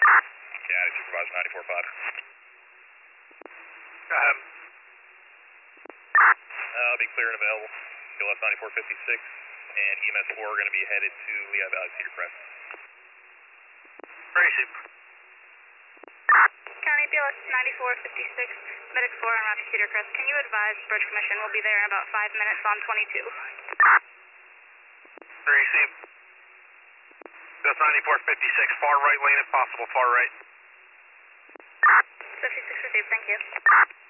Yeah, supervisor 94.5. I'll be clear and available. LS 9456 and EMS 4 are going to be headed to Lehigh Valley Cedar Crest. Tracy. County BLS 9456, Medic 4 on route to Cedar Crest. Can you advise Bridge Commission will be there in about 5 minutes on 22? Tracy. BLS 9456, far right lane if possible, far right. 56 received, thank you.